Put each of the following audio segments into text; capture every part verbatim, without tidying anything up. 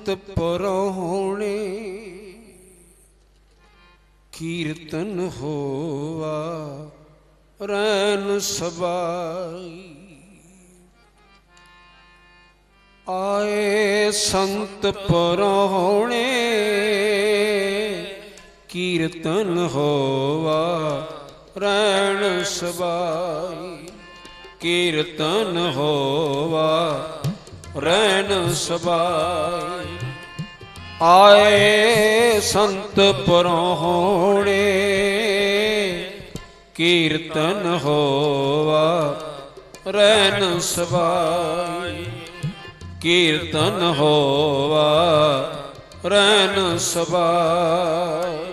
परहोणे कीर्तन होवा रैन सबाई। आए संत परहोणे कीर्तन होवा रैन सबाई। कीर्तन होवा रैन सबाई। आए संत परहोणे कीर्तन होवा रैन सबाई। कीर्तन होवा रैन सबाई।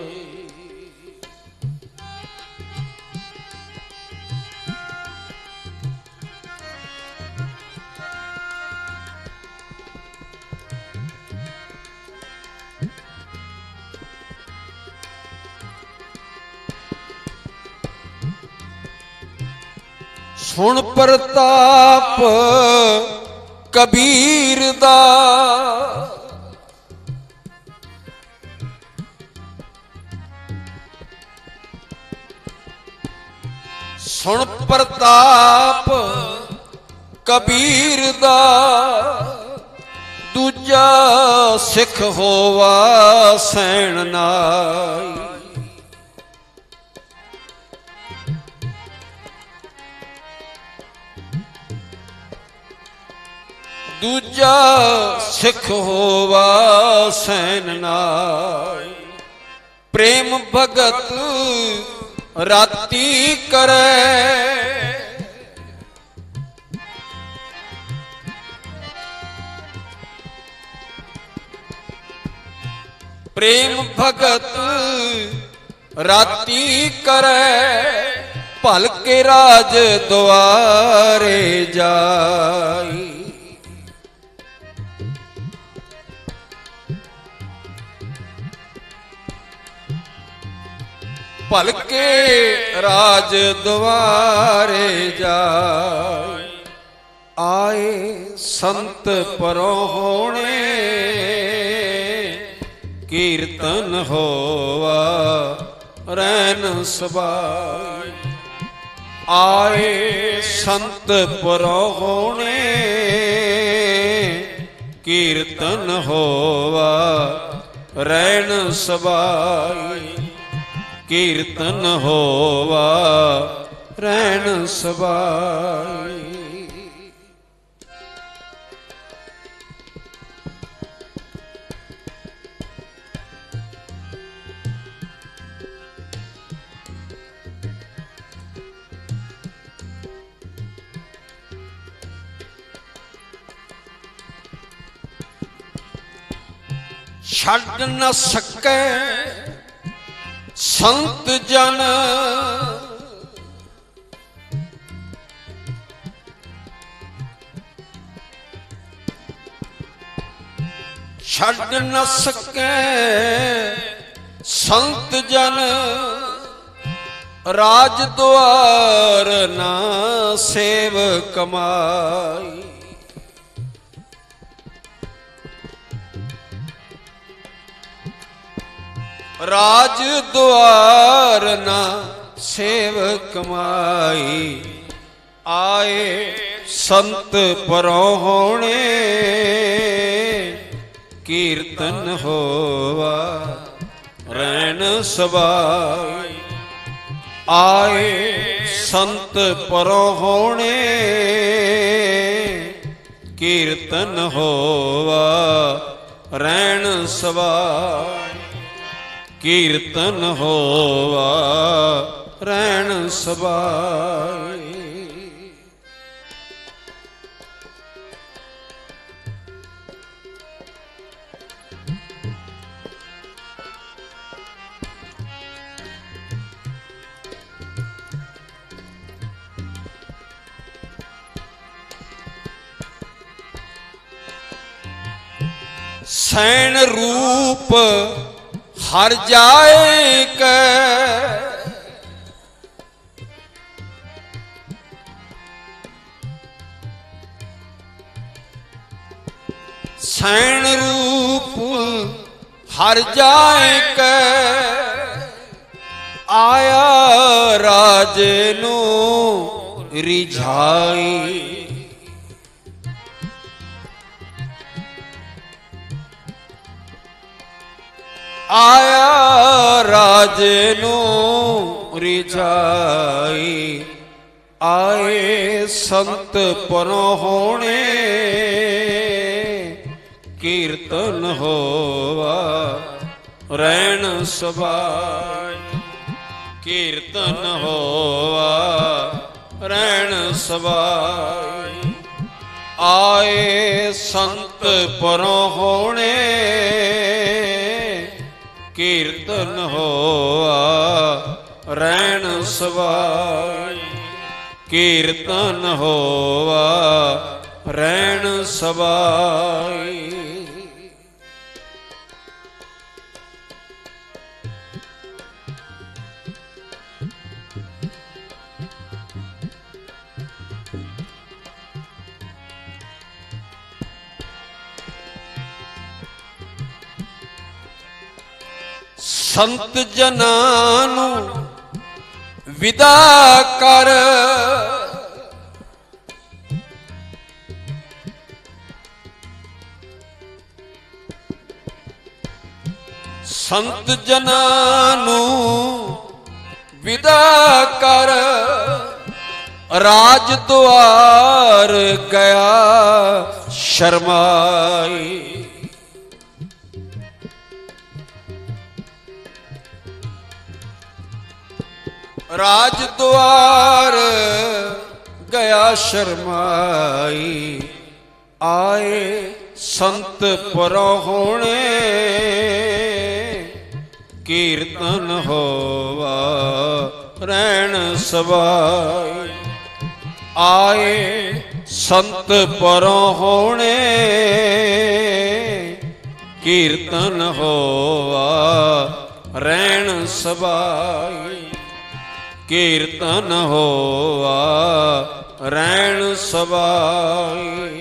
सुन प्रताप कबीर दा सुन प्रताप कबीर दा। दूजा सिख होवा सैन नाई। दूजा सिख होवा सैन नाई। प्रेम भगत राती करे प्रेम भगत राती करे। भल के राज द्वारे जाई। भल के राज द्वारे जाए। आए संत परहोणे कीर्तन होवा रैन सबाई। आए संत परहोणे कीर्तन होवा रैन सबाई। कीर्तन होवा रैन सबाई। छड़ न सके संत जन छड़ न सके संत जन। राज द्वार ना सेव कमाई। राज द्वार ना सेव कमाई। आए संत परहोणे कीर्तन होवा रैन सबाई। आए संत परहोणे कीर्तन होवा रैन सबाई। कीर्तन होवा रैन सबाई। सैन रूप हर जाए के ਸੈਣ ਰੂਪ ਹਰ ਜਾਏ ਕੈ, ਆਇਆ ਰਾਜੇ ਨੂੰ ਰਿਝਾਈ। ਆਇਆ ਰਾਜੇ ਨੂੰ ਰਿਝਾਈ, ਆਏ ਸੰਤ ਪਰੋਹਣੇ ਕੀਰਤਨ ਹੋਵਾ ਰਹਿਣ ਸਬਾਈ। ਕੀਰਤਨ ਹੋਵਾ ਰਹਿਣ ਸਬਾਈ, ਆਏ ਸੰਤ ਪਰੋਹਣੇ ਕੀਰਤਨ ਹੋਆ ਰਹਿਣ ਸਬਾਈ। ਕੀਰਤਨ ਹੋਵਾ ਰਹਿਣ ਸਬਾਈ। ਸੰਤ ਜਨਾਂ ਨੂੰ ਵਿਦਾ ਕਰ, ਸੰਤ ਜਨਾਂ ਨੂੰ ਵਿਦਾ ਕਰ, ਰਾਜ ਦੁਆਰ ਗਿਆ ਸ਼ਰਮਾਈ। ਰਾਜ ਦੁਆਰ ਗਿਆ ਸ਼ਰਮਾਈ, ਆਏ ਸੰਤ ਪਰੋਹਣੇ ਕੀਰਤਨ ਹੋਵਾ ਰਹਿਣ ਸਬਾਈ। ਆਏ ਸੰਤ ਪਰੋਹਣੇ ਕੀਰਤਨ ਹੋਵਾ ਰਹਿਣ ਸਬਾਈ। ਕੀਰਤਨ ਹੋਵਾ ਰਹਿਣ ਸਬਾਈ।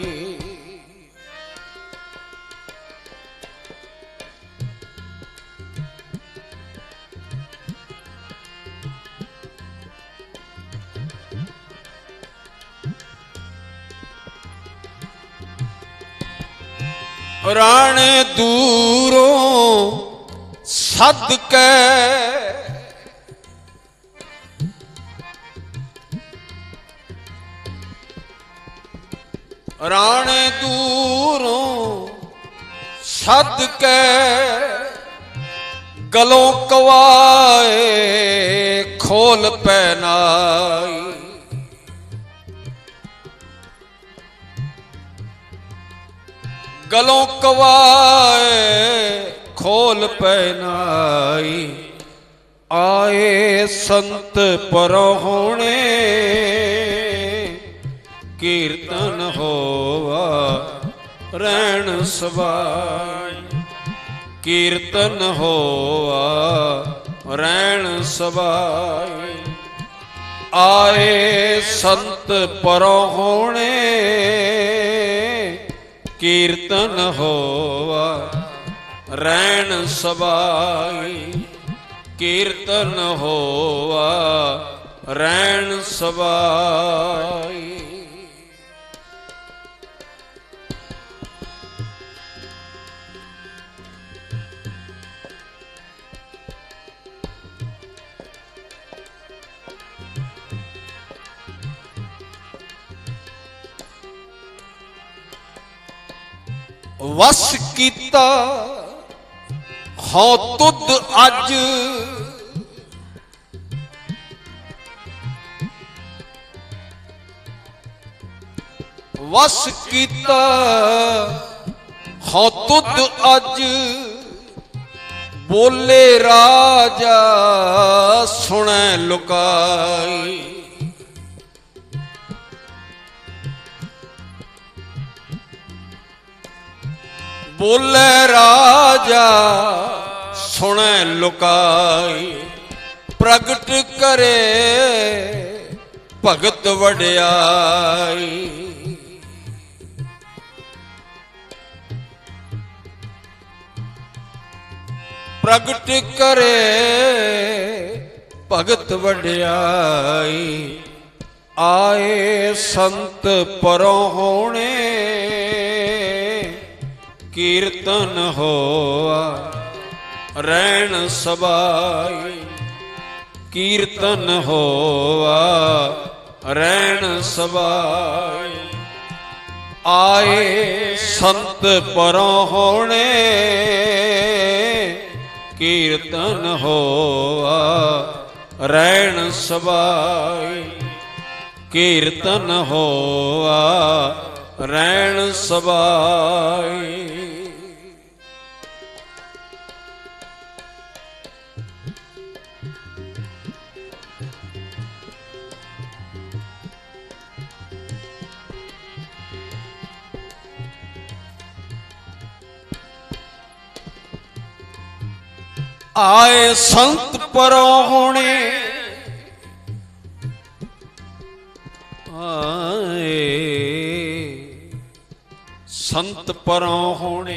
ਰਾਣੇ ਦੂਰੋਂ ਸੱਦ ਕੇ, ਰਾਣੇ ਦੂਰੋਂ ਸੱਦ ਕੇ, ਗਲੋਂ ਕਵਾਏ ਖੋਲ ਪਹਿਨਾਈ। ਗਲੋਂ ਕਵਾਏ ਖੋਲ ਪਹਿਨਾਈ, ਆਏ ਸੰਤ ਪਰੋਹਣੇ ਕੀਰਤਨ ਹੋਵਾ ਰਹਿਣ ਸਬਾਈ। ਕੀਰਤਨ ਹੋਵਾ ਰਹਿਣ ਸਬਾਈ, ਆਏ ਸੰਤ ਪਰੋਹਣੇ ਕੀਰਤਨ ਹੋਵਾ ਰਹਿਣ ਸਬਾਈ। ਕੀਰਤਨ ਹੋਵਾ ਰਹਿਣ ਸਬਾਈ। ਵਸ ਕੀਤਾ ਹਉ ਤੁਧ ਅੱਜ, ਵਸ ਕੀਤਾ ਹਉ ਤੁਧ ਅੱਜ, ਬੋਲੇ ਰਾਜਾ ਸੁਣੈ ਲੁਕਾਈ। ਬੋਲੇ ਰਾਜਾ ਸੁਣੈ ਲੁਕਾਈ, ਪ੍ਰਗਟ ਕਰੇ ਭਗਤ ਵਡਿਆਈ। प्रगट करे भगत वड्याई। आए संत परों होने कीर्तन होआ रैन सबाई। कीर्तन होआ रैन सबाई। आए संत परों होने कीर्तन होआ रैन सबाई। कीर्तन होआ रैन सबाई। आए संत परों होने आए संत परों होने।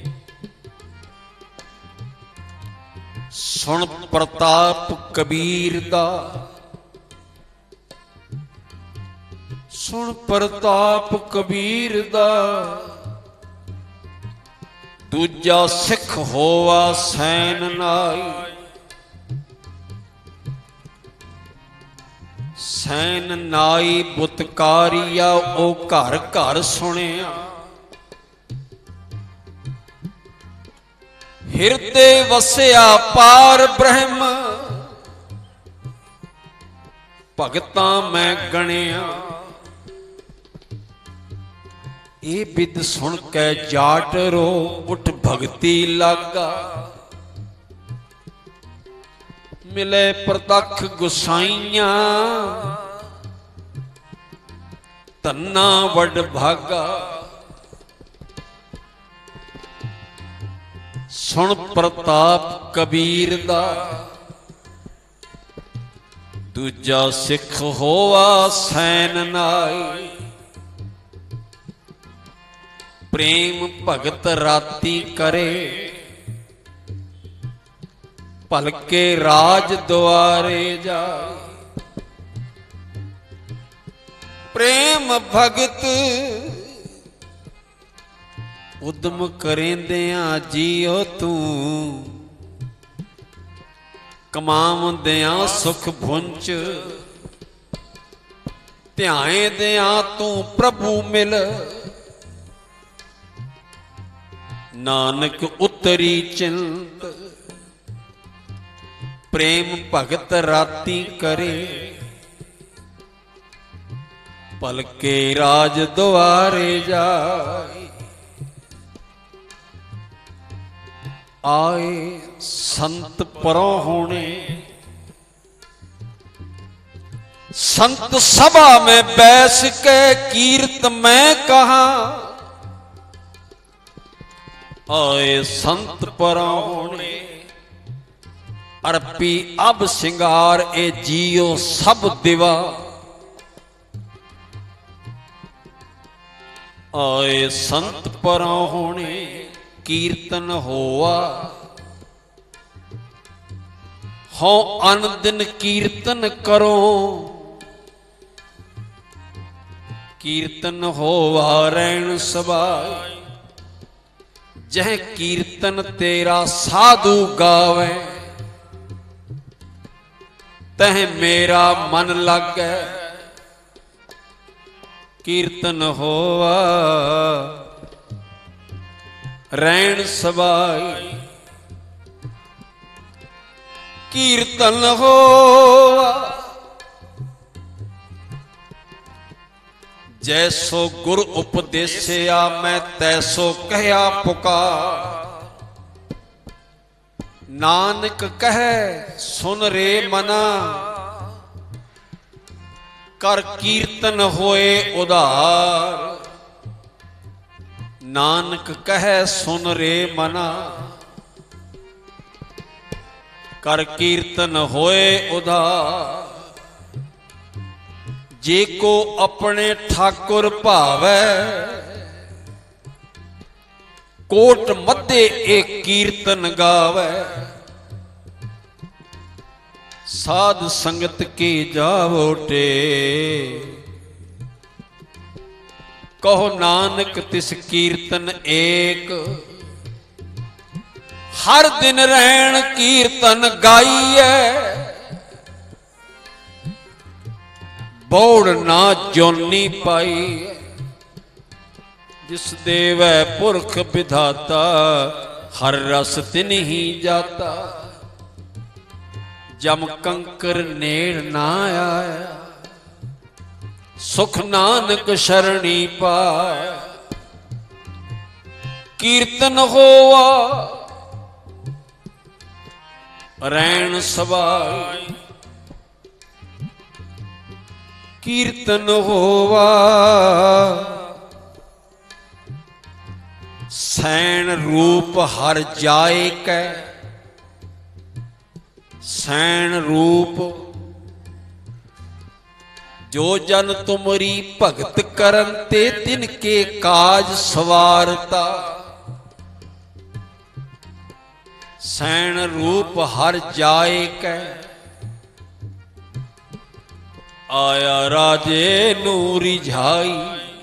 सुन प्रताप कबीर दा सुन प्रताप कबीर दा। दूजा सिख होवा सैन नाई। सैन नाई बुतकारिया ओ घर घर सुनिया। हिरदे वसिया पार ब्रह्म भगतां मैं गणिया। ये बिद सुन के जाट रो उठ भगती लागा। मिले प्रतख गुसाइया तन्ना वड भागा। सुन प्रताप कबीर दा दूजा सिख होवा सैन नाई। प्रेम भगत राती करे भलके राज द्वारे जाए। प्रेम भगत उद्यम करेंदिया जियो तू। कमावदिया सुख भुंच ध्याए दिया तू प्रभु मिल। नानक उतरी चिंत प्रेम भगत राती करे पलके राज द्वारे जाए। आए संत परों होने संत सभा में बैस के कीर्त मैं कहा। आए संत परों होने अर्पी अब सिंगार ए जियो सब दिवा। आए संत परों होने कीर्तन होआ। हो अन दिन कीर्तन करो कीर्तन होवा रैन सबाई। जह कीर्तन तेरा साधु गावे तह मेरा मन लागे। कीर्तन होवा रैन सबाई। कीर्तन होवा जैसो गुर उपदेसिया मैं तैसो कहया पुकार। नानक कहे सुन रे मना कर कीर्तन होए उधार। नानक कहे सुन रे मना कर कीर्तन होए उधार। जे को अपने ठाकुर भावे कोट मध्य एक कीर्तन गावे। साध संगत की जावोटे, कहो नानक तिस कीर्तन एक। हर दिन रहन कीर्तन गाइए, बौड़ ना जोनी पाई। जिस देव पुरख विधाता, हर रस तिन ही जाता। जम कंकर नेड़ ना आया, सुख नानक शरणी पाय। कीर्तन होवा रैन सवाई, कीर्तन होवा सैन रूप हर जाए कै। सैन रूप जो जन तुमरी भगत करन ते, तिनके काज सवारता। सैन रूप हर जाए कै, आया राजे नू रिझाई।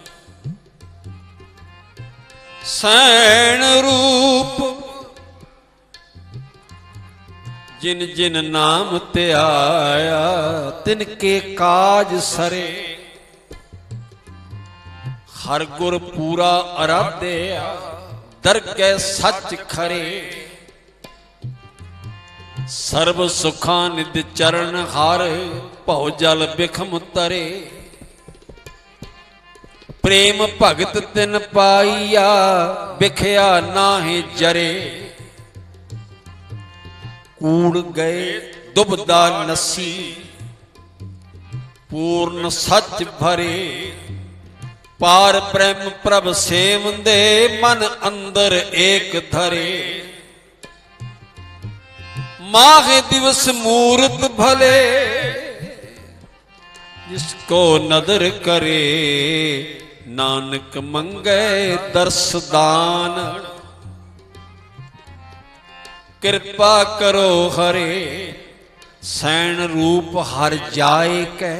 सैन रूप जिन जिन नाम ते आया, तिनके काज सरे। हर गुर पूरा आराध्या, दरगह सच खरे। सर्व सुखा निध चरण हार, भव जल बिखम तरे। प्रेम भगत तिन पाइया, बिखया नाहि जरे। कूड़ गए दुबदा नसी, पूर्ण सच भरे। पार प्रेम प्रभ सेवंदे, मन अंदर एक धरे। माहे दिवस मूरत भले, जिसको नदर करे। नानक मंगे दर्श दान, कृपा करो हरे। सैन रूप हर जाए कै,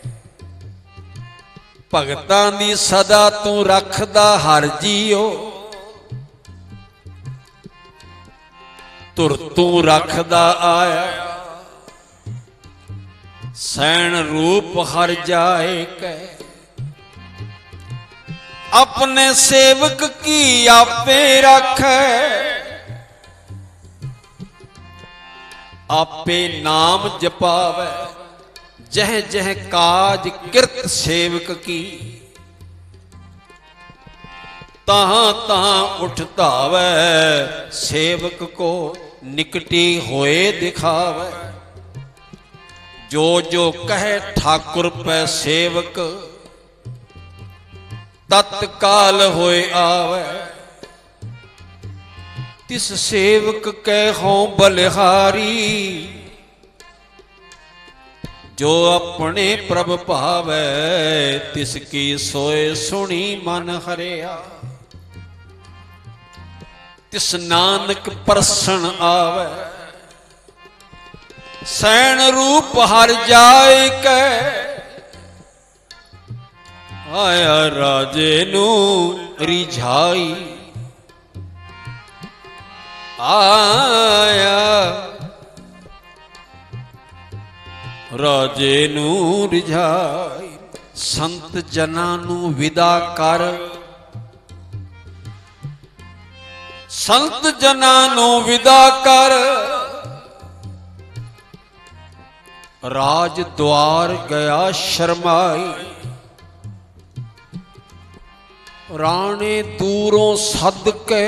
भगतां दी सदा तू रखदा हर जियो। तुर तू रखदा आया, सैन रूप हर जाए कै। अपने सेवक की आपे रखे, आपे नाम जपावे। जह जह काज किरत सेवक की, तहां तहां उठतावे। सेवक को निकटी होए दिखावे। जो जो कहे ठाकुर पै सेवक, तत्काल होए आवे। तिस सेवक कै हों बलिहारी, जो अपने प्रभ भावै। तिसकी सोए सुनी मन हरिया, तिस नानक परसन आवे। सैन रूप हर जाए कै, आया राजे नू रिझाई। आया राजे नू रिझाई। संत जना नू विदा कर, संत जना नू विदा कर। राज द्वार गया शर्माई, राणे दूरों सद के।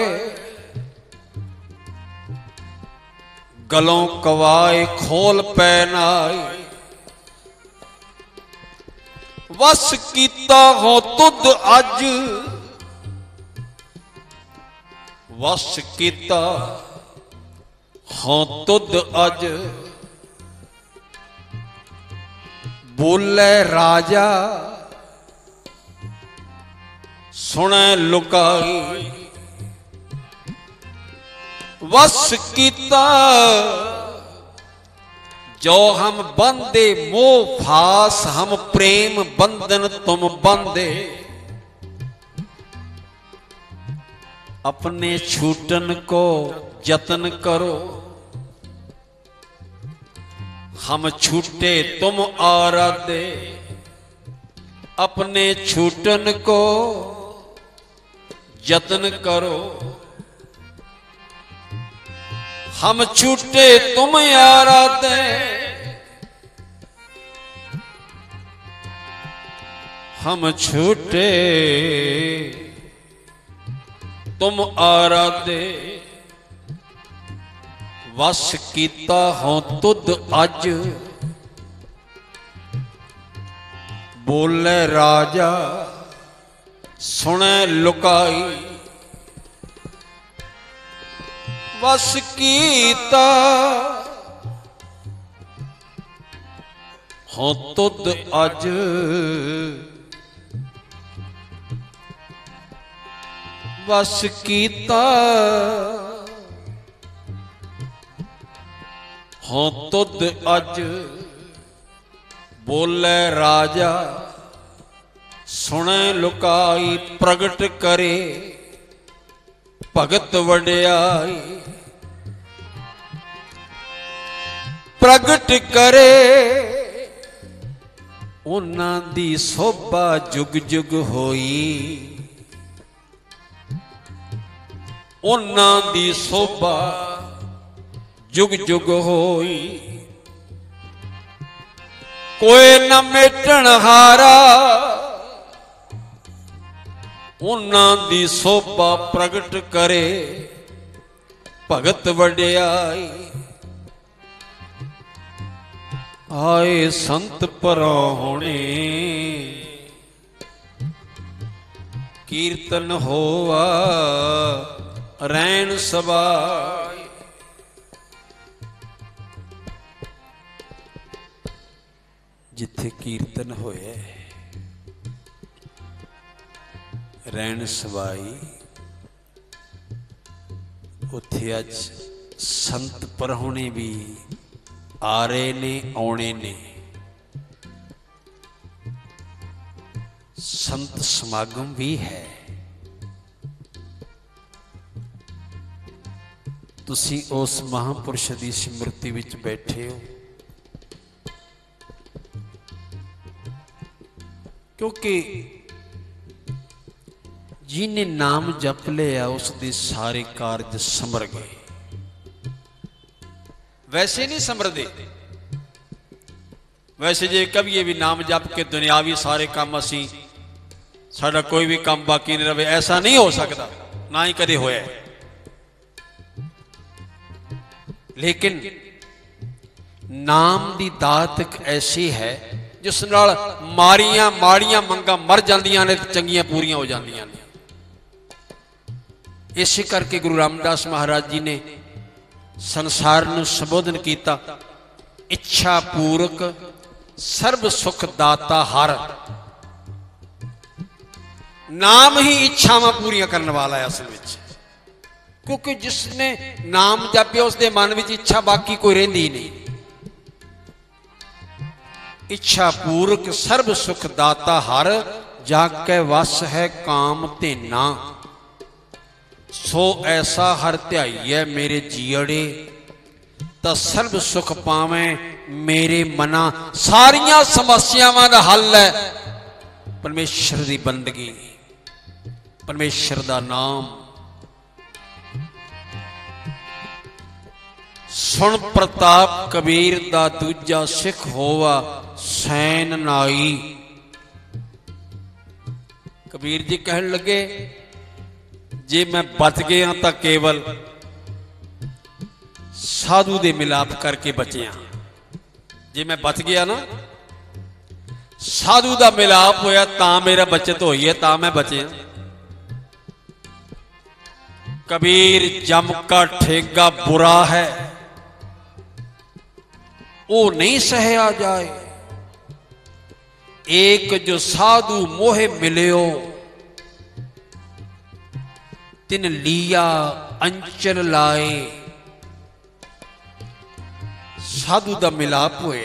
गलों कवाए खोल पहनाई, वस कीता हो तुद अज। वस कीता हो तुद अज। बोले राजा सुने लुकाई, वस कीता जो हम बंदे मोह फास, हम प्रेम बंधन तुम बंदे। अपने छूटन को जतन करो, हम छूटे तुम आराधे। अपने छूटन को जतन करो, हम छूटे तुम आराधे। हम छूटे तुम आराधे। वस कीता हों तुद अज, बोले राजा सुने लुकाई। वस कीता हों तुद अज, वस कीता हों तुद अज। बोले राजा सुने लुकाई। प्रगट करे भगत वड्याई, प्रगट करे उन्हां दी शोभा जुग जुग होई। उन्हां दी शोभा जुग जुग होई। कोई न मेटण हारा, उन्हां दी शोभा प्रगट करे भगत वड्याई। आए संत परौणे कीर्तन होवा रैन सबाई। जिथे कीर्तन होए रैन सबाई, उथे अज संत परहुणे भी आ रहे ने, आने ने। संत समागम भी है। तुसी उस महापुरुष की स्मृति विच बैठे हो, क्योंकि जिन्हें नाम जप लिया उसके सारे कारज समर गए। वैसे नहीं समरदे। वैसे जे कभी भी नाम जप के दुनियावी सारे काम असी साडा कोई भी काम बाकी नहीं रहे, ऐसा नहीं हो सकता, ना ही कदे होया। लेकिन नाम दी दात एक ऐसी है जिस नाल मारियां माड़ियां मंगां मर जांदियां ने, चंगियां पूरियां हो जांदियां ने। इसे करके गुरु रामदास महाराज जी ने संसार नूं संबोधन किया, इच्छा पूरक सर्व सुख दाता हर। नाम ही इच्छावां पूरियां करने वाला है असल विच, क्योंकि जिसने नाम जपिया उसके मन में इच्छा बाकी कोई रहिंदी नहीं। इच्छा पूरक सर्व सुख दाता हर, जाके वस है काम तेना। सो ऐसा हर ध्याईए मेरे जीअड़े, तो सर्व सुख पावें मेरे मना। सारियां समस्यावां दा हल है परमेश्वर की बंदगी, परमेश्वर का नाम। सुन प्रताप कबीर दा दूजा सिख होवा सैन नाई। कबीर जी कहन लगे, जे मैं बच गया तो केवल साधु दे मिलाप करके बचिया। जे मैं बच गया ना, साधु दा मिलाप होया ता मेरा बचत होई है, ता मैं बचिया। कबीर जम का ठेगा बुरा है, वो नहीं सहया जाए। एक जो साधु मोहे मिलियो, तिन लिया अंचल लाए। ਸਾਧੂ ਦਾ ਮਿਲਾਪ ਹੋਇਆ।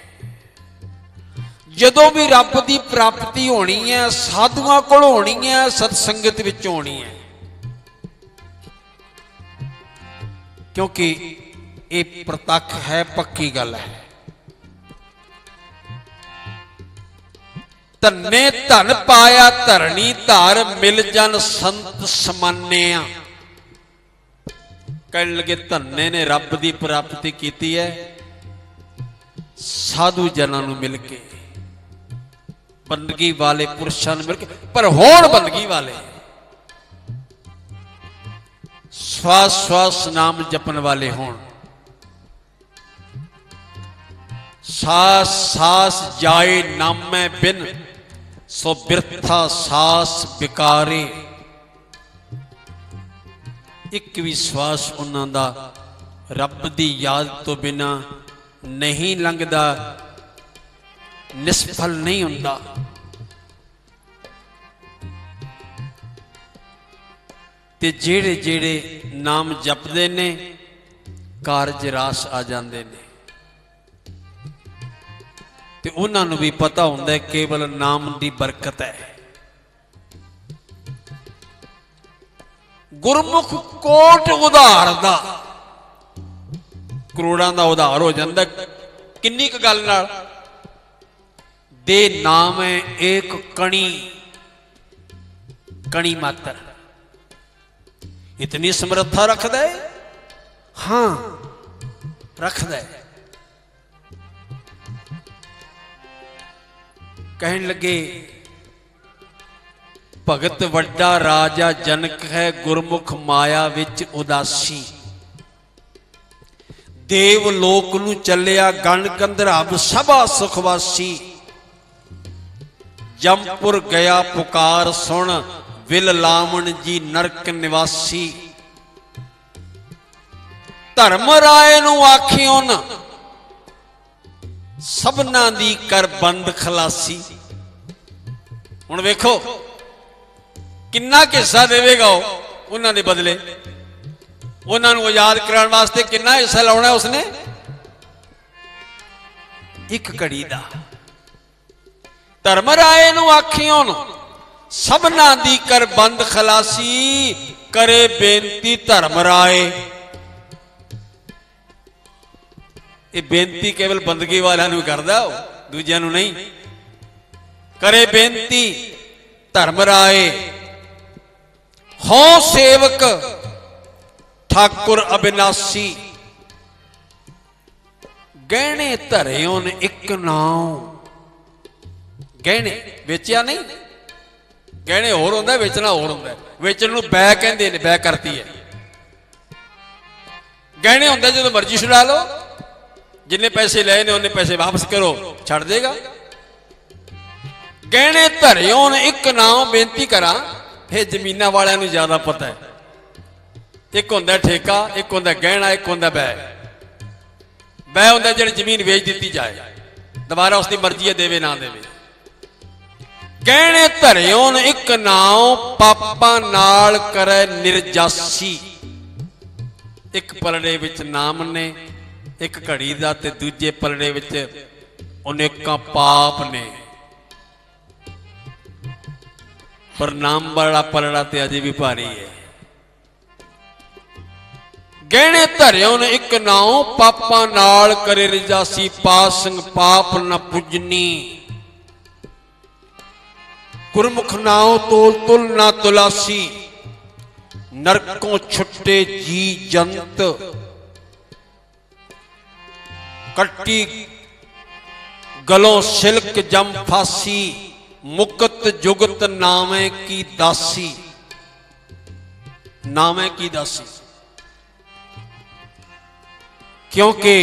ਜਦੋਂ ਵੀ ਰੱਬ ਦੀ ਪ੍ਰਾਪਤੀ ਹੋਣੀ ਹੈ ਸਾਧੂਆਂ ਕੋਲ ਹੋਣੀ ਹੈ, ਸਤ ਸੰਗਤ ਵਿੱਚ ਹੋਣੀ ਹੈ। ਕਿਉਂਕਿ ਇਹ ਪ੍ਰਤੱਖ ਹੈ, ਪੱਕੀ ਗੱਲ ਹੈ। ਧੰਨੇ ਧਨ ਪਾਇਆ ਧਰਣੀ ਧਾਰ, ਮਿਲ ਜਨ ਸੰਤ ਸਮਾਨਿਆ। ਕਹਿਣ ਲੱਗੇ ਧੰਨੇ ਨੇ ਰੱਬ ਦੀ ਪ੍ਰਾਪਤੀ ਕੀਤੀ ਹੈ ਸਾਧੂ ਜਨਾਂ ਨੂੰ ਮਿਲ ਕੇ, ਬੰਦਗੀ ਵਾਲੇ ਪੁਰਸ਼ਾਂ ਨੂੰ ਮਿਲ ਕੇ। ਪਰ ਹੋਣ ਬੰਦਗੀ ਵਾਲੇ, ਸਵਾਸ ਸਵਾਸ ਨਾਮ ਜਪਣ ਵਾਲੇ ਹੋਣ। ਸਾਸ ਸਾਸ ਜਾਏ ਨਾਮੈ ਬਿਨ, ਸੋ ਬਿਰਥਾ ਸਾਸ ਬਿਕਾਰੇ। ਇੱਕ ਵੀ ਸਵਾਸ ਉਹਨਾਂ ਦਾ ਰੱਬ ਦੀ ਯਾਦ ਤੋਂ ਬਿਨਾ ਨਹੀਂ ਲੰਘਦਾ, ਨਿਸਫਲ ਨਹੀਂ ਹੁੰਦਾ। ਤੇ ਜਿਹੜੇ ਜਿਹੜੇ ਨਾਮ ਜਪਦੇ ਨੇ ਕਾਰਜ ਰਾਸ ਆ ਜਾਂਦੇ ਨੇ। ਤੇ ਉਹਨਾਂ ਨੂੰ ਵੀ ਪਤਾ ਹੁੰਦਾ ਕੇਵਲ ਨਾਮ ਦੀ ਬਰਕਤ ਹੈ। ਗੁਰਮੁਖ ਕੋਟ ਉਧਾਰ ਦਾ, ਕਰੋੜਾਂ ਦਾ ਉਧਾਰ ਹੋ ਜਾਂਦਾ। ਕਿੰਨੀ ਕੁ ਗੱਲ ਨਾਲ? ਦੇ ਨਾਮ ਹੈ ਏਕ ਕਣੀ, ਕਣੀ ਮਾਤਰ। ਇਤਨੀ ਸਮਰੱਥਾ ਰੱਖਦਾ ਹੈ? ਹਾਂ ਰੱਖਦਾ ਹੈ। ਕਹਿਣ ਲੱਗੇ ਭਗਤ ਵੱਡਾ ਰਾਜਾ ਜਨਕ ਹੈ, ਗੁਰਮੁਖ ਮਾਇਆ ਵਿੱਚ ਉਦਾਸੀ। ਦੇਵ ਲੋਕ ਨੂੰ ਚੱਲਿਆ ਗਣ ਕੰਧਰਾਵ, ਸਭਾ ਸੁਖਵਾਸੀ। ਜੰਪੁਰ ਗਿਆ ਪੁਕਾਰ ਸੁਣ, ਵਿਲ ਲਾਵਣ ਜੀ ਨਰਕ ਨਿਵਾਸੀ। ਧਰਮ ਰਾਏ ਨੂੰ ਆਖਿਓ ਨ, ਸਭਨਾਂ ਦੀ ਕਰ ਬੰਦ ਖਲਾਸੀ। ਹੁਣ ਵੇਖੋ ਕਿੰਨਾ ਹਿੱਸਾ ਦੇਵੇਗਾ ਉਹ ਉਹਨਾਂ ਦੇ ਬਦਲੇ। ਉਹਨਾਂ ਨੂੰ ਆਜ਼ਾਦ ਕਰਾਉਣ ਵਾਸਤੇ ਕਿੰਨਾ ਹਿੱਸਾ ਲਾਉਣਾ ਉਸਨੇ? ਇੱਕ ਘੜੀ ਦਾ। ਧਰਮ ਰਾਏ ਨੂੰ ਆਖਿਓ ਨ, ਸਭਨਾਂ ਦੀ ਕਰ ਬੰਦ ਖਲਾਸੀ। ਕਰੇ ਬੇਨਤੀ ਧਰਮ ਰਾਏ। ਇਹ ਬੇਨਤੀ ਕੇਵਲ ਬੰਦਗੀ ਵਾਲਿਆਂ ਨੂੰ ਕਰਦਾ, ਉਹ ਦੂਜਿਆਂ ਨੂੰ ਨਹੀਂ। ਕਰੇ ਬੇਨਤੀ ਧਰਮ ਰਾਏ, ਹੋ ਸੇਵਕ ਠਾਕੁਰ ਅਬਿਨਾਸੀ। ਗਹਿਣੇ ਧਰਿਓ ਨੇ ਇੱਕ ਨਾਉ। ਗਹਿਣੇ ਵੇਚਿਆ ਨਹੀਂ, ਗਹਿਣੇ ਹੋਰ ਹੁੰਦਾ, ਵੇਚਣਾ ਹੋਰ ਹੁੰਦਾ। ਵੇਚਣ ਨੂੰ ਬੈ ਕਹਿੰਦੇ ਨੇ, ਬੈ ਕਰਤੀ ਹੈ। ਗਹਿਣੇ ਹੁੰਦਾ ਜਦੋਂ ਮਰਜ਼ੀ ਛੁਡਾ ਲਓ, ਜਿੰਨੇ ਪੈਸੇ ਲਏ ਨੇ ਉਹਨੇ ਪੈਸੇ ਵਾਪਸ ਕਰੋ, ਛੱਡ ਦੇਗਾ। ਗਹਿਣੇ ਧਰਿਓ ਨੇ ਇੱਕ ਨਾਮ। ਬੇਨਤੀ ਕਰਾਂ, ਇਹ ਜ਼ਮੀਨਾਂ ਵਾਲਿਆਂ ਨੂੰ ਜ਼ਿਆਦਾ ਪਤਾ ਹੈ। ਇੱਕ ਹੁੰਦਾ ਠੇਕਾ, ਇੱਕ ਹੁੰਦਾ ਗਹਿਣਾ, ਇੱਕ ਹੁੰਦਾ ਬੈ। ਬੈ ਹੁੰਦਾ ਜਿਹੜੀ ਜ਼ਮੀਨ ਵੇਚ ਦਿੱਤੀ ਜਾਏ, ਦੁਬਾਰਾ ਉਸਦੀ ਮਰਜ਼ੀ ਹੈ ਦੇਵੇ ਨਾ ਦੇਵੇ। ਗਹਿਣੇ ਧਰਿਓ ਨੇ ਇੱਕ ਨਾਮ, ਪਾਪਾਂ ਨਾਲ ਕਰੇ ਨਿਰਜਾਸੀ। ਇੱਕ ਪਲੜੇ ਵਿੱਚ ਨਾਮ ਨੇ, ਇੱਕ ਘੜੀ ਦਾ, ਤੇ ਦੂਜੇ ਪਲੜੇ ਵਿੱਚ ਅਨੇਕਾਂ ਪਾਪ ਨੇ। ਪਰ ਨਾਮ ਵਾਲਾ ਪਲੜਾ ਤੇ ਅਜੇ ਵੀ ਭਾਰੀ ਹੈ। ਗਹਿਣੇ ਧਰਿਓ ਨੇ ਇੱਕ ਨਾਉ, ਪਾਪਾਂ ਨਾਲ ਕਰੇ ਰਜਾਸੀ। ਪਾਸੰਗ ਪਾਪ ਨ ਪੁੱਜਨੀ, ਗੁਰਮੁਖ ਨਾਉ ਤੋਲ ਤੁਲ ਨਾ ਤੁਲਾਸੀ। ਨਰਕੋਂ ਛੁੱਟੇ ਜੀ ਜੰਤ, ਕੱਟੀ ਗਲੋਂ ਸਿਲਕ ਜਮ ਫਾਸੀ। ਮੁਕਤ ਜੁਗਤ ਨਾਵੇਂ ਕੀ ਦਾਸੀ। ਨਾਵੇਂ ਕੀ ਦਾਸੀ, ਕਿਉਂਕਿ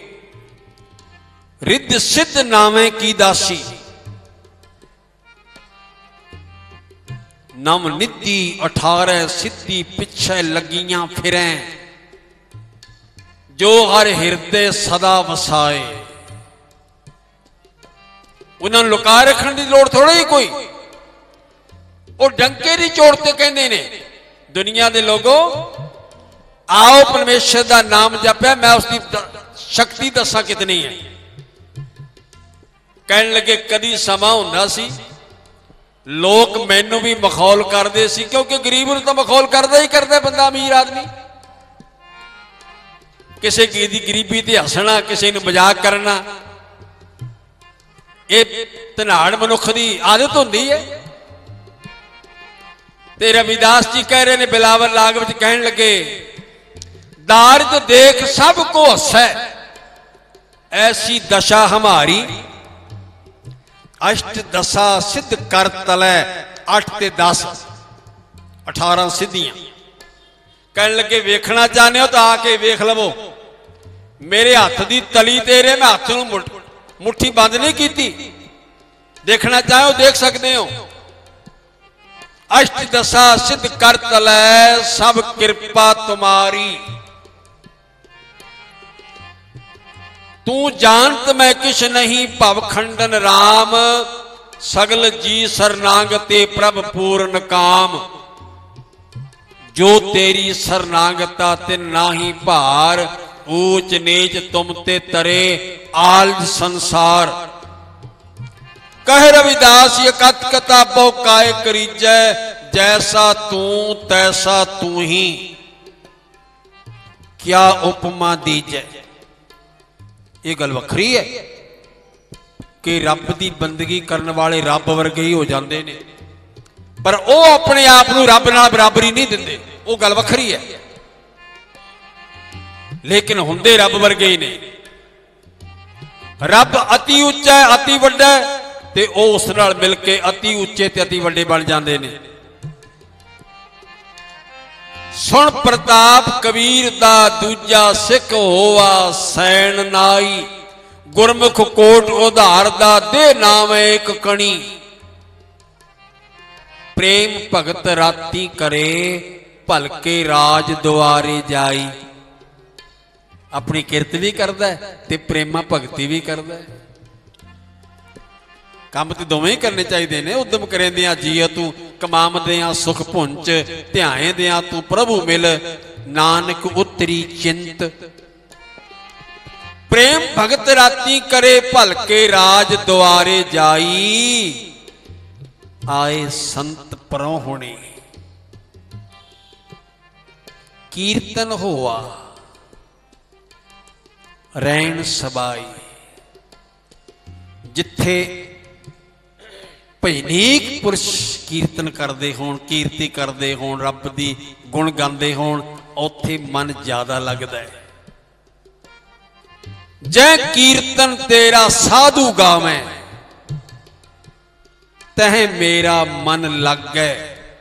ਰਿੱਧ ਸਿੱਧ ਨਾਵੇਂ ਕੀ ਦਾਸੀ। ਨਮ ਨਿੱਤੀ ਅਠਾਰਹ ਸਿੱਧੀ ਪਿੱਛੇ ਲੱਗੀਆਂ ਫਿਰੈ। ਜੋ ਹਰ ਹਿਰਦੇ ਸਦਾ ਵਸਾਏ। ਉਹਨਾਂ ਨੂੰ ਲੁਕਾ ਰੱਖਣ ਦੀ ਲੋੜ ਥੋੜਾ ਹੀ ਕੋਈ। ਉਹ ਡੰਕੇ ਦੀ ਚੋਟ ਤੇ ਕਹਿੰਦੇ ਨੇ, ਦੁਨੀਆ ਦੇ ਲੋਗੋ ਆਓ ਪਰਮੇਸ਼ਰ ਦਾ ਨਾਮ ਜਪਿਆ, ਮੈਂ ਉਸਦੀ शक्ति दसा कितनी है। कहने लगे कदी समा हुंदा सी लोग मैनू भी मखौल करते सी, क्योंकि गरीब नूं तां मखौल करदा ही करदा बंदा, अमीर आदमी किसी की गरीबी ते हसना, किसी नूं मजाक करना, ये धनाड़ मनुख की आदत होंदी है। ते रविदास जी कह रहे ने बिलावर लाग विच कहन लगे दारिद देख सबको हसै ऐसी दशा हमारी, अष्ट दशा सिद्ध कर तलै, अठ ते दस अठारह सिद्धियां। कहने लगे वेखना चाहते हो तो आके वेख लवो, मेरे हाथ की तली तेरे, मैं हाथ नूं मुट्ठी बंद नहीं की, देखना चाहो देख सकते हो। अष्ट दशा सिद्ध कर तलै सब कृपा तुम्हारी, तू जानत मैं किश नहीं भव खंडन राम, सगल जी सरनागते प्रभ पूर्ण काम, जो तेरी सरनागता ते नाही भार, ऊच नीच तुम ते तरे आलज संसार। कह रविदास ये कत कताबो काय करीजै, जैसा तू तैसा तू ही, क्या उपमा दीजै। ये गल वखरी है कि रब की बंदगी करने वाले रब वर्गे ही हो जाते हैं, पर वो अपने आप को रब नाल बराबरी नहीं देते, वो गल वखरी है। लेकिन हुंदे रब वर्गे ही ने। रब अति उच्चा है, अति वड्डा है, ते वो उस नाल मिल के अति उच्चे ते अति वड्डे बन जाते हैं। सुन प्रताप कबीर दा दूजा सिख होवा सैन नाई, गुरमुख कोट उधार दा दे नाम एक कणी, प्रेम भगत राती करे भलके राज द्वारे जाई। अपनी किरत भी करदा है ते प्रेमा भगती भी करदा है। काम तो दोवें ही करने चाहिए ने। उद्यम करेंदियां जीअ तू कमावदियां सुख पुंच, ध्याएंदियां तू प्रभु मिल, नानक उतरी चिंत। प्रेम भगत राती करे भलके राज द्वारे जाई, आए संत परौहणे कीर्तन होआ रैन सबाई। जिथे भजनीक पुरुष कीर्तन करते होण, कीर्ति करते होण, रब दी गुण गाते होण, उत्थे मन ज्यादा लगता है। जै कीर्तन तेरा साधु गावे, तह मेरा मन लग गए।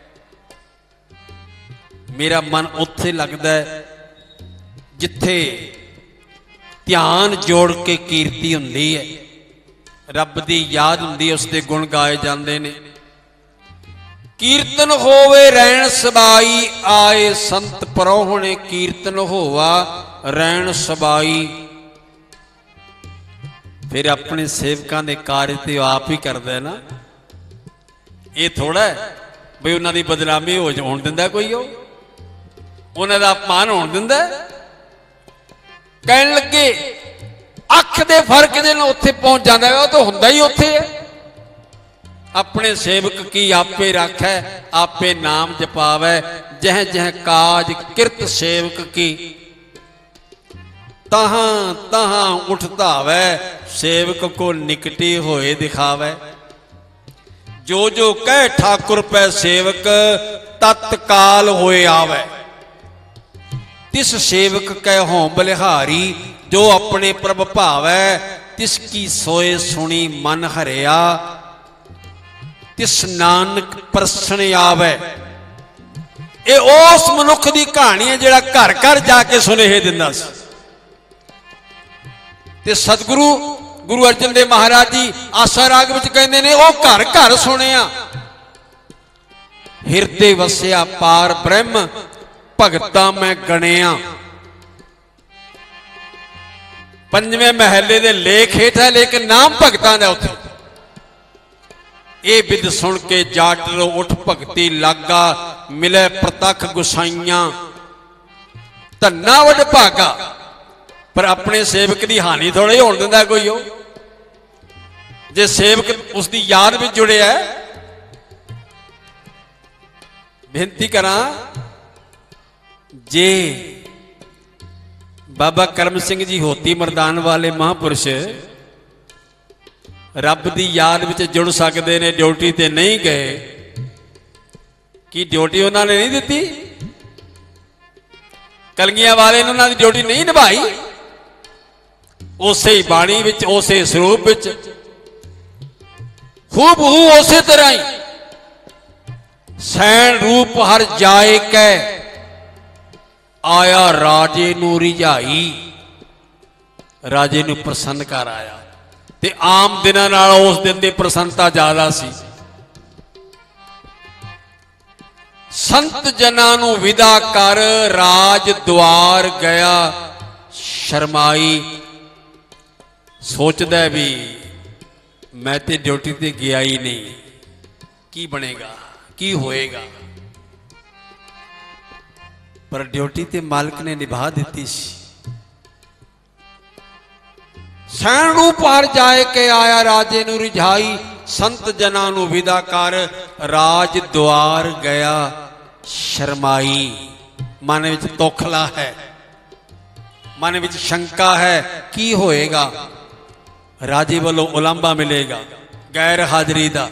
मेरा मन उत्थे लगता है जिथे ध्यान जोड़ के कीर्ति हुंदी है, रब दी याद हुंदी, उसके गुण गाए जाते ने। कीर्तन होवे रैन सबाई, आए संत परौहणे कीर्तन होवा रैन सबाई। फिर अपने सेवकां दे कार्य ते आप ही करदा है ना। ये थोड़ा है बई उन्हां दी बदनामी हो होण दिंदा कोई, हो उन्हां दा अपमान होण दिंदा। कहण लगे अख दे फर्क दे नाल उत्थे पहुंच जांदा है, तो हुंदा ही उत्थे है। अपने सेवक की आपे राखै, आपे नाम जपावै, जह जह काज किरत सेवक की, तहां तहां उठ धावै, सेवक को निकटी होए दिखावै। जो जो कह ठाकुर पै सेवक, तत्काल होए आवै। तिस सेवक कह हों बलिहारी, जो अपने प्रभ भावै, तिसकी सोए सुनी मन हरिया, तिस नानक प्रसन्न आवे। ये उस मनुख की कहानी है जिहड़ा घर घर जाके सुनेहे दिंदा सी। ते सतगुरु गुरु अर्जन देव महाराज जी आसा राग विच कहंदे ने, वो घर घर सुनिया, हिरदे वसिया पार ब्रह्म, भगतां मैं गणिया। पंजवें महले दे लेख हेठ है, लेकिन नाम भगतां दा उत्थे। ये बिद सुन के जाटरो उठ भगती लागा, मिले प्रतख गुसाइयां, धन्ना वड भागा, पर अपने सेवक की हानि थोड़ा ही होने दिंदा कोई। हो जे सेवक उसकी याद में जुड़े है, बेनती करा जे बाबा करम सिंह जी होती मरदान वाले महापुरुष रब की याद में जुड़ सकते हैं, ड्यूटी ते नहीं गए, कि ड्यूटी उन्होंने नहीं दी? कलगियां वाले ने उन्होंने ड्यूटी नहीं निभाई? उसे ही बाणी विच, उसे स्वरूप विच खूब हू उसे तरह ही सैन रूप हर जाए कै आया राजे नू रिझाई, राजे नू प्रसन्न कर आया। ते आम दिनां नाल उस दिन दी प्रसन्नता ज्यादा सी। संत जना नू विदा कर राज द्वार गया शर्माई। सोचदा भी मैं ते ड्यूटी ते गया ही नहीं, की बनेगा की होएगा, पर ड्यूटी ते मालिक ने निभा दी सी। सैन रूप हर जाए के आया राजे नू रिझाई, संत जना नू विदा कर राज द्वार गया शर्माई। मन विच तोखला है, मन विच शंका है, की होएगा? राजे वालों उलांबा मिलेगा गैर हाजरी दा।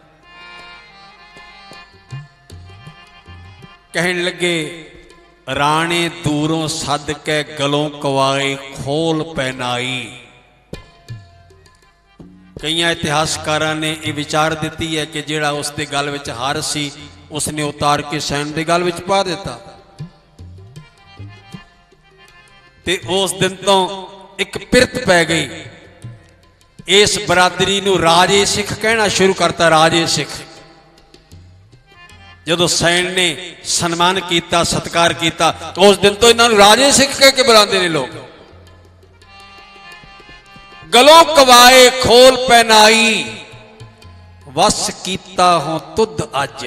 कहन लगे राणे दूरों सद के गलों कवाए खोल पहनाई। कई इतिहासकारां ने यह विचार दी है कि जिहड़ा उसके गल विच हार सी उसने उतार के सैन के गल विच पा दिता। ते उस दिन तो एक पिरत पै गई। इस बरादरी नू राजे सिख कहना शुरू करता। राजे सिख जदों सैन ने सन्मान किया, सत्कार किया, तो उस दिन तो इन्होंने राजे सिख कह के बुलाते हैं लोग। गलों कवाए खोल पहनाई, वस कीता हो तुद अज।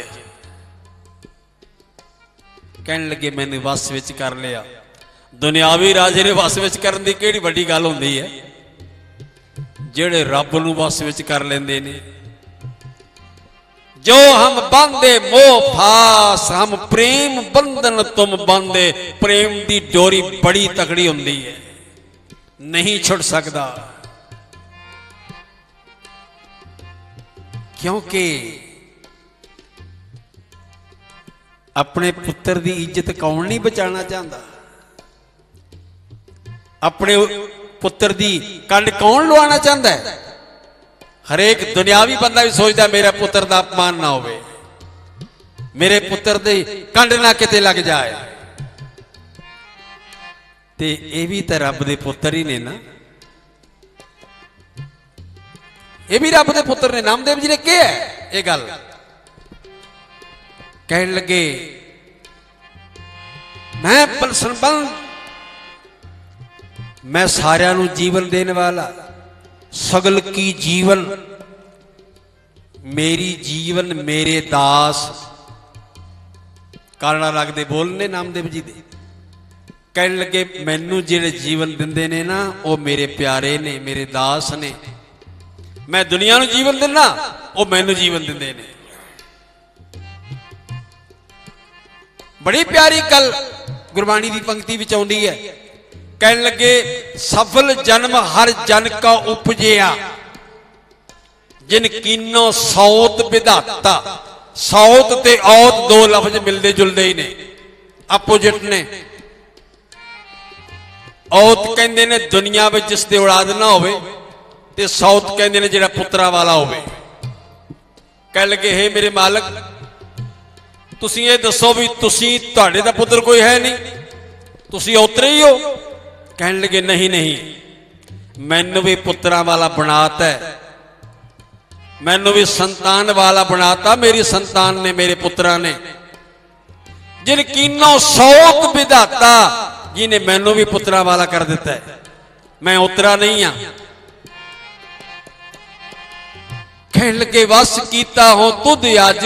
कहने लगे मैंने वस विच कर लिया। दुनियावी राजे ने वस विच करन दी किहड़ी वड्डी गल हुंदी है? जेड़े रब नू वस विच कर लेंदे ने। जो हम बांधे मोह फास, हम प्रेम बंधन तुम बांधे। प्रेम दी डोरी बड़ी तकड़ी हुंदी है, नहीं छुट सकदा। क्योंकि अपने पुत्र की इज्जत कौन नहीं बचाना चाहता? अपने पुत्र की कंड कौन लुआना चाहता है? हरेक दुनियावी बंदा भी सोचता मेरा पुत्र का अपमान ना होवे, मेरे पुत्र की कंड ना किते लग जाए। ते ये भी तो रब दे पुत्र ही ने ना, ये भी रब दे पुत्र ने। नामदेव जी ने कहा है ये गल। कहने लगे मैं बलसनबंद, मैं सारिया नू जीवन देने वाला, सगल की जीवन, मेरी जीवन मेरे दास। कारणा लगते बोलने नामदेव जी दे। कहने लगे मैनू जिहड़े जीवन दिंदे ने ना वो मेरे प्यारे ने, मेरे दास ने। मैं दुनिया नू जीवन दिना, वो मैनू जीवन दिंदे ने। बड़ी प्यारी गल गुरबाणी की पंक्ति विच आउंदी है। कहने लगे सफल जन्म हर जन का उपजिया, जिन कीनो सौत विधाता। सौत ते औत दो लफ्ज मिलते जुलते ही ने, अपोजिट ने। औत कहते ने दुनिया में जिसकी औलाद ना होवे, ते सौत कहते ने जिहड़ा पुत्रा वाला होवे। कह लगे हे मेरे मालक तुसी ये दसो भी तुसी तुहाडे दा पुत्र कोई है नहीं, तुसी उतरे ही हो? कहने लगे नहीं नहीं, मैनू भी पुत्रा वाला बनाता है, मैनू भी संतान वाला बनाता। मेरी संतान ने, मेरे पुत्रा ने। जिन कीनो सौत विधाता, जिन्हें मैनू भी पुत्रा वाला कर दिता है। मैं उतरा नहीं हाँ। कहने लगे वस कीता हो तुद अज,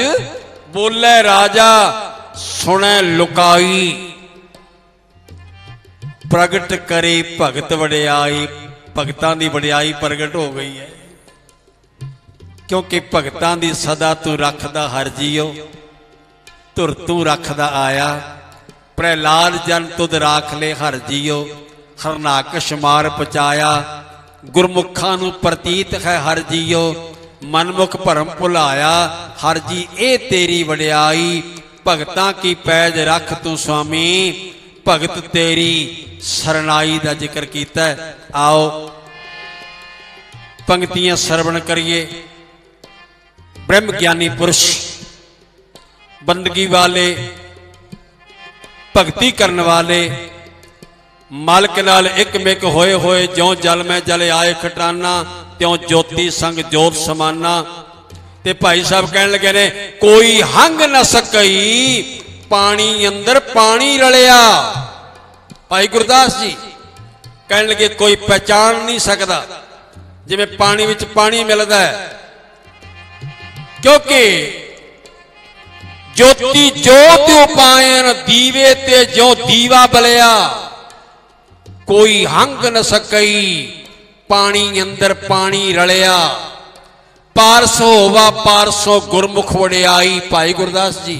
बोले राजा सुने लुकाई। प्रगट करे भगत वडियाई। भगतां दी वडियाई प्रगट हो गई है, क्योंकि भगतां दी सदा तू रखदा हर जियो, धुर तू रखदा आया। प्रहलाद जन तुद राख ले हर जियो, हरनाकश मार पचाया। गुरमुखां नू प्रतीत है हर जियो, मनमुख भरम भुलाया। हर जी ए तेरी वडियाई, भगतां की पैज रख तू स्वामी। भगत तेरी सरनाई का जिक्र किया। आओ पंक्तियां सरवण करिए। ब्रह्म ज्ञानी पुरुष, बंदगी वाले, भगती करने वाले, मालक नाल एक मिक होए होए। ज्यों जल में जले आए खटाना, त्यों ज्योति संग जोत समाना। ते भाई साहब कहन लगे ने, कोई हंग न सकई, पानी अंदर पानी रलिया। भाई गुरदास जी कहन लगे, कोई पहचान नहीं सकता जिवें पानी विच पानी मिलता है, क्योंकि ज्योति जोत उपायन दीवे ते जो दीवा बलिया। कोई हंग न सकई, पानी अंदर पानी रलिया। पारसो वा पारसो गुरमुख वडियाई। भाई गुरदास जी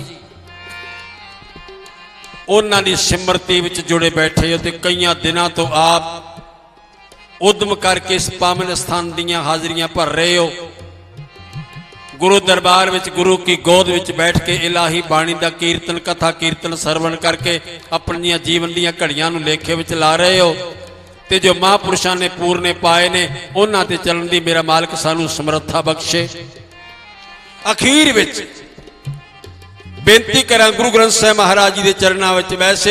उन्हां दी सिमरती विच जुड़े बैठे हो, ते कई दिनों तो आप उद्यम करके इस पावन स्थान दीयां हाजरियां भर रहे हो। गुरु दरबार विच गुरु की गोद विच बैठ के इलाही बाणी दा कीर्तन, कथा कीर्तन सरवण करके अपनियां जीवन दीयां घड़ियां नूं लेखे विच ला रहे हो। ते जो महापुरुषां ने पूरने पाए ने, उन्हां ते चलण दी मेरा मालिक सानू समर्था बख्शे। अखीर विच बेनती करा गुरु ग्रंथ साहिब महाराज जी के चरणों में। वैसे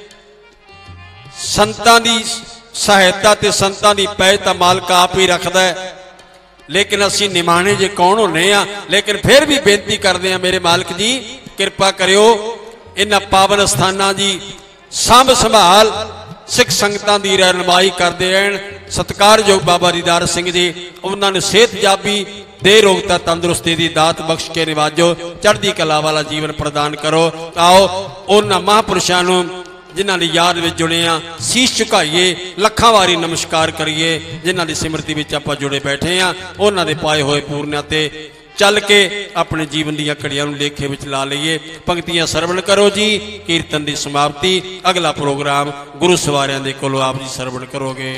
संतां दी सहायता ते संतां दी पैज तां मालक आप ही रखदा है, लेकिन असीं निमाणे जे कौन होने आ। लेकिन फिर भी बेनती करते हैं, मेरे मालिक जी कृपा करियो, इन्हां पावन स्थानां दी सांभ संभाल सिख संगतां दी रहनुमाई करते रहन। सत्कारयोग बाबा दीदार सिंह जी, उन्होंने सेहत जाबी दे रोगता तंदुरुस्ती की दात बख्श के निवाजो, चढ़ती कला वाला जीवन प्रदान करो। आओ उन्होंने महापुरुषों नूं जिन्हां दी याद में जुड़े आ, शीश झुकाइए, लखां वारी नमस्कार करिए। जिन्हां दी सिमरती विच आपां जुड़े बैठे आ, उन्हां दे पाए होए पूर्णियां ते चल के अपने जीवन दीयां घड़ियां नूं लेखे विच ला लईए। पंक्तियां सरवण करो जी, कीर्तन की समाप्ति। अगला प्रोग्राम गुरु सवारियां दे कोलों आप जी सरवण करोगे।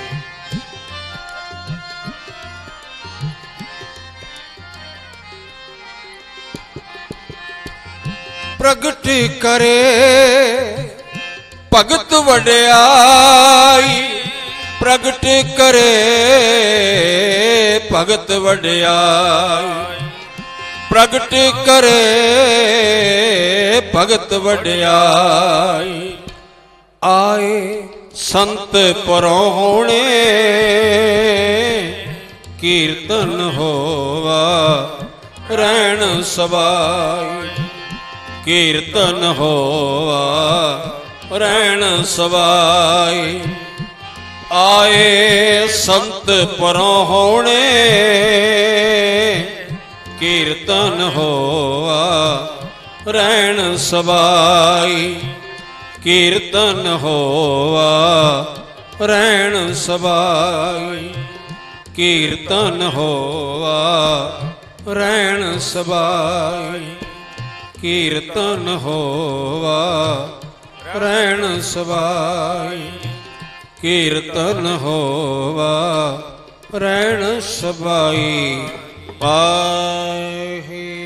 प्रगट करे भगत वडियाई, प्रगट करे भगत वडियाई। प्रगट करे भगत वडियाई। आए संत परौणे, कीर्तन होवा रहन सवाई। कीर्तन होवा रहन सवाई। आए संत परौणे, कीर्तन होवा रहन सवाई। कीर्तन होवा रहन सवाई। कीर्तन होवा रहन सवाई। कीर्तन होवा रहन सवाई। कीर्तन होवा रहन सवाई। पाहि।